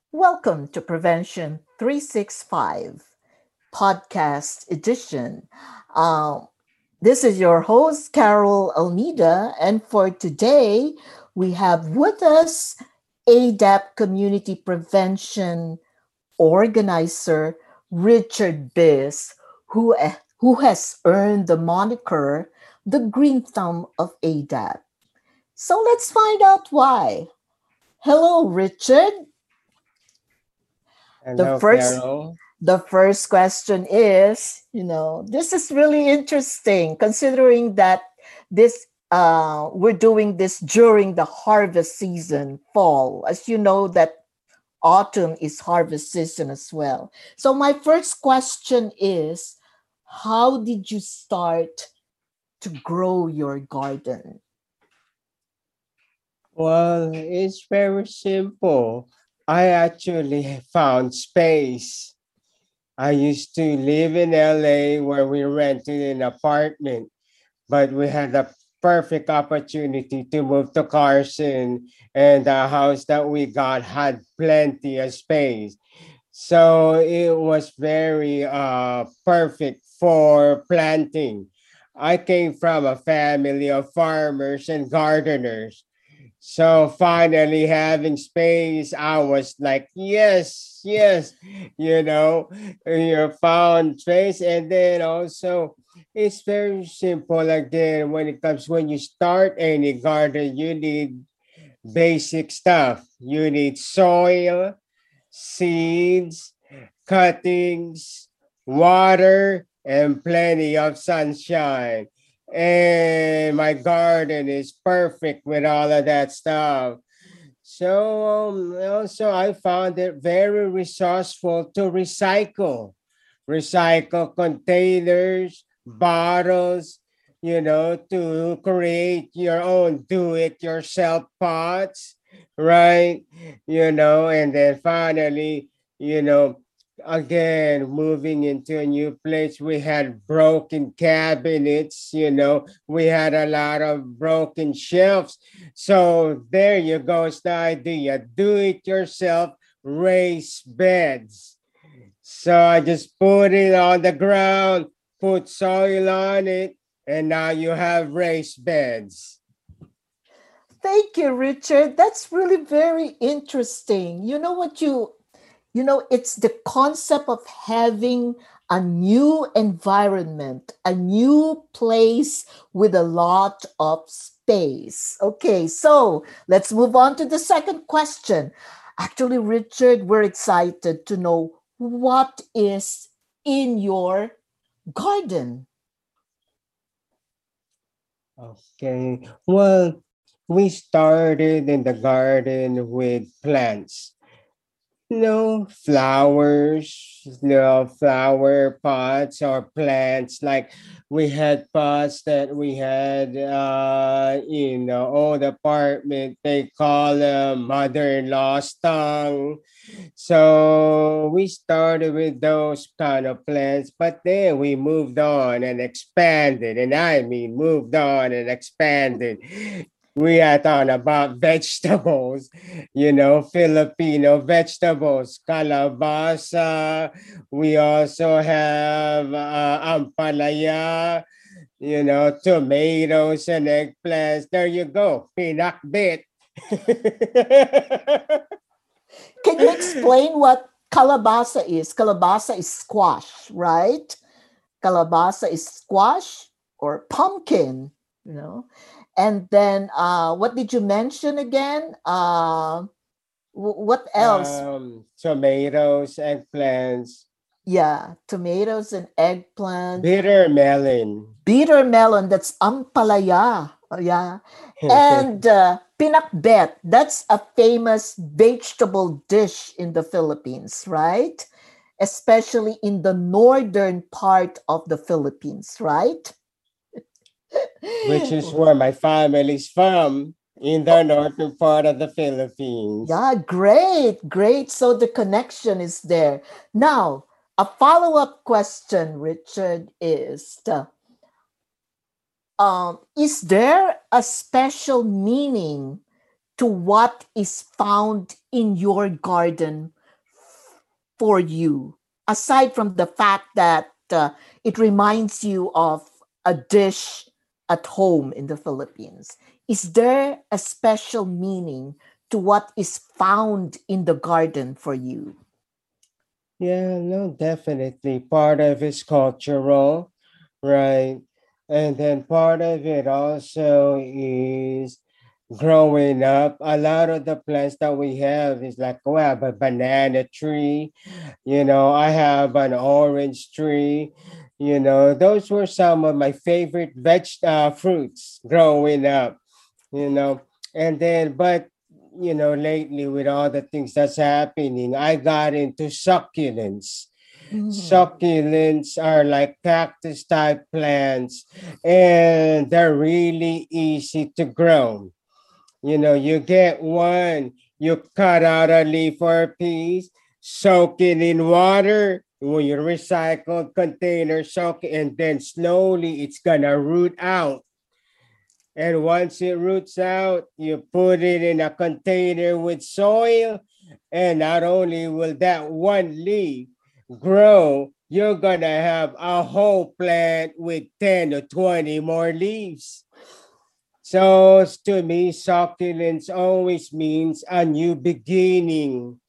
Welcome to Prevention 365 Podcast Edition. Um, this is your host, Carol Almeida, and for today, we have with us ADAP Community Prevention Organizer Richard Biss, who has earned the moniker the Green Thumb of ADAP. So let's find out why. Hello, Richard. The Hello, first Carol. the first question is, this is really interesting considering that this we're doing this during the harvest season, fall. As you know that autumn is harvest season as well. So my first question is, how did you start to grow your garden? Well, it's very simple. I actually found space. I used to live in LA where we rented an apartment, but we had a perfect opportunity to move to Carson, and the house that we got had plenty of space. So it was very perfect for planting. I came from a family of farmers and gardeners. So finally having space, I was like, yes, yes, you know, you found space. And then also, it's very simple. Again, when you start any garden, you need basic stuff. You need soil, seeds, cuttings, water, and plenty of sunshine. And my garden is perfect with all of that stuff. So also I found it very resourceful to recycle containers, bottles, to create your own do-it-yourself pots, right? And then finally, you know, again, moving into a new place, we had broken cabinets, we had a lot of broken shelves. So there you go, it's the idea. Do it yourself, raise beds. So I just put it on the ground, put soil on it, and now you have raised beds. Thank you, Richard. That's really very interesting. It's the concept of having a new environment, a new place with a lot of space. Okay, so let's move on to the second question. Actually, Richard, we're excited to know what is in your garden. Okay. Well, we started in the garden with plants. Flowers, flower pots or plants. Like we had pots that we had in the old apartment. They call them mother-in-law's tongue. So we started with those kind of plants, but then we moved on and expanded. And I mean, moved on and expanded. We are talking about vegetables, Filipino vegetables, calabasa. We also have ampalaya, tomatoes and eggplants. There you go, pinakbit. Can you explain what kalabasa is? Kalabasa is squash, right? Kalabasa is squash or pumpkin, you know. And then what did you mention again? What else? Tomatoes, eggplants, Yeah, tomatoes and eggplant, bitter melon. bitter melon, that's ampalaya. Oh, yeah. And pinakbet, that's a famous vegetable dish in the Philippines, right? Especially in the northern part of the Philippines, right? Which is where my family's from, in the northern part of the Philippines. Yeah, great, great. So the connection is there. Now, a follow up question, Richard, is there a special meaning to what is found in your garden for you, aside from the fact that it reminds you of a dish at home in the Philippines? Is there a special meaning to what is found in the garden for you? Yeah, no, definitely. Part of it's cultural, right? And then part of it also is growing up. A lot of the plants that we have is like, oh, I have a banana tree, I have an orange tree. Those were some of my favorite fruits growing up, you know. And then, but lately with all the things that's happening, I got into succulents. Mhm. Succulents are like cactus type plants, and they're really easy to grow. You get one, you cut out a leaf or a piece, soak it in water. When you recycle container, soak it, and then slowly it's gonna root out. And once it roots out, you put it in a container with soil. And not only will that one leaf grow, you're going to have a whole plant with 10 or 20 more leaves. So to me, succulents always means a new beginning,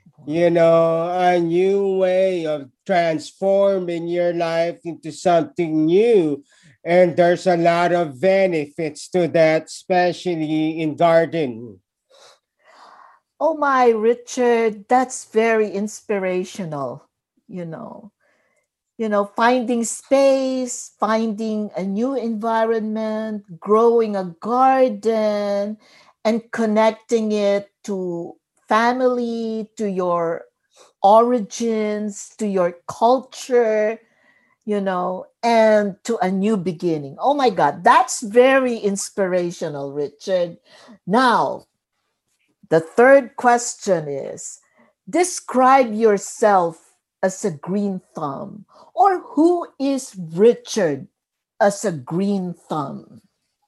a new way of transforming your life into something new. And there's a lot of benefits to that, especially in garden. Oh my, Richard, that's very inspirational, you know. Finding space, finding a new environment, growing a garden, and connecting it to family, to your origins, to your culture, and to a new beginning. Oh my God, that's very inspirational, Richard. Now, the third question is, describe yourself as a green thumb, or who is Richard as a green thumb?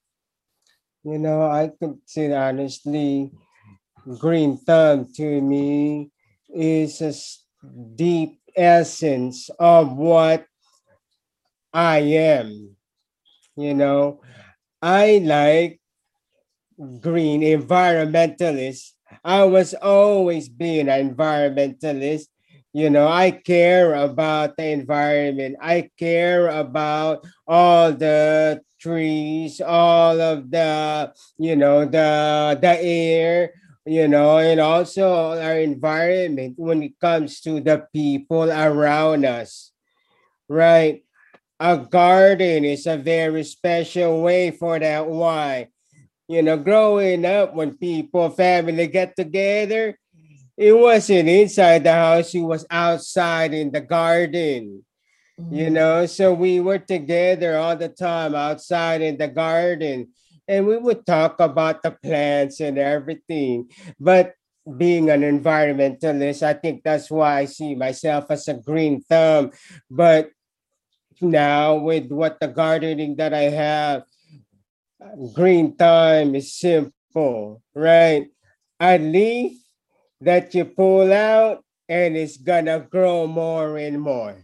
I consider honestly, green thumb to me is deep essence of what I am. You know, I like green environmentalist. I was always being an environmentalist. I care about the environment. I care about all the trees, all of the air, and also our environment when it comes to the people around us. Right. A garden is a very special way for that. Why? Growing up, when family get together, it wasn't inside the house, it was outside in the garden. Mhm. So we were together all the time outside in the garden, and we would talk about the plants and everything. But being an environmentalist, I think that's why I see myself as a green thumb. But now, with what the gardening that I have, green time is simple, right? A leaf that you pull out and it's gonna grow more and more.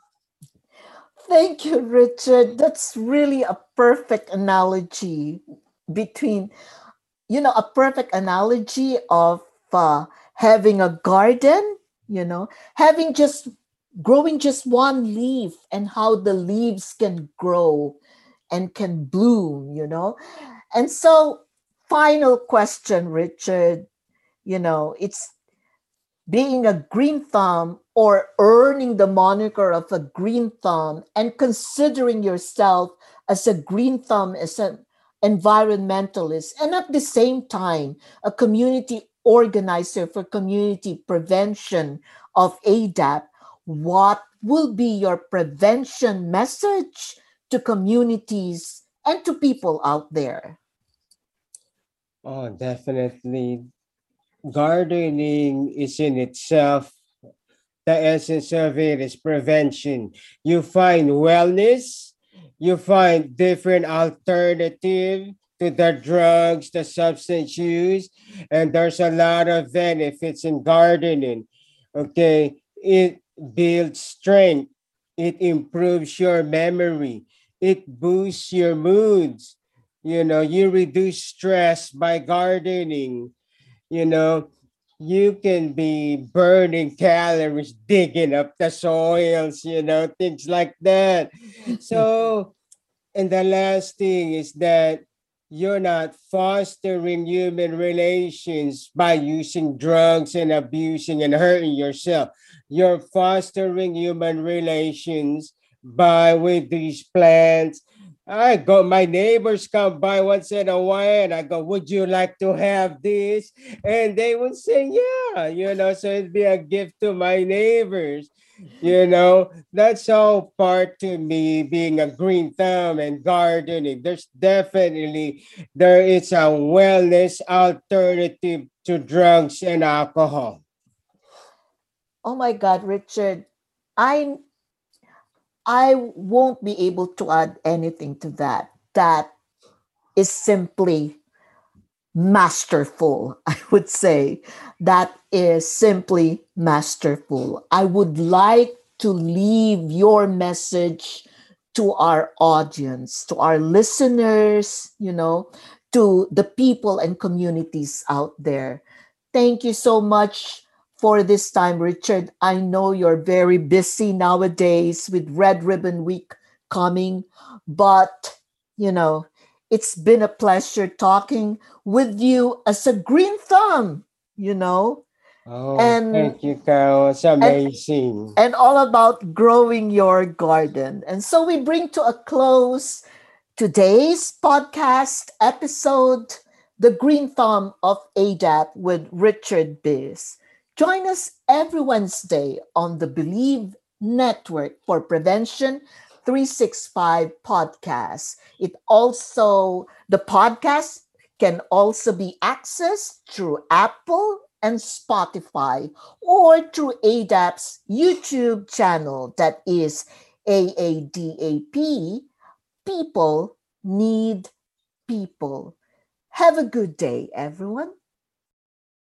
Thank you, Richard. That's really a perfect analogy between, a perfect analogy of having a garden, having just growing just one leaf and how the leaves can grow and can bloom. And so, final question, Richard, it's being a green thumb or earning the moniker of a green thumb and considering yourself as a green thumb, as an environmentalist, and at the same time, a community organizer for community prevention of ADAP, what will be your prevention message to communities and to people out there? Oh, definitely. Gardening is in itself, the essence of it is prevention. You find wellness, you find different alternative to the drugs, the substance use, and there's a lot of benefits in gardening. Okay, It builds strength. It improves your memory. It boosts your moods. You reduce stress by gardening. you know you can be burning calories digging up the soils, things like that. So, and the last thing is that you're not fostering human relations by using drugs and abusing and hurting yourself. You're fostering human relations by with these plants. My neighbors come by once in a while and I go, would you like to have this? And they would say, yeah, so it'd be a gift to my neighbors. That's all part to me being a green thumb and gardening. There is a wellness alternative to drugs and alcohol. Oh my God, Richard, I I won't be able to add anything to that. That is simply masterful, I would say. That is simply masterful. I would like to leave your message to our audience, to our listeners, to the people and communities out there. Thank you so much for this time, Richard. I know you're very busy nowadays with Red Ribbon Week coming, but, you know, it's been a pleasure talking with you as a green thumb, you know, Oh, and thank you, Carol. It's and amazing. and all about growing your garden. And so we bring to a close today's podcast episode, The Green Thumb of ADAP with Richard Biz. Join us every Wednesday on the Believe Network for Prevention 365 podcast. The podcast can also be accessed through Apple and Spotify or through ADAP's YouTube channel, that is AADAP. People need people. Have a good day, everyone.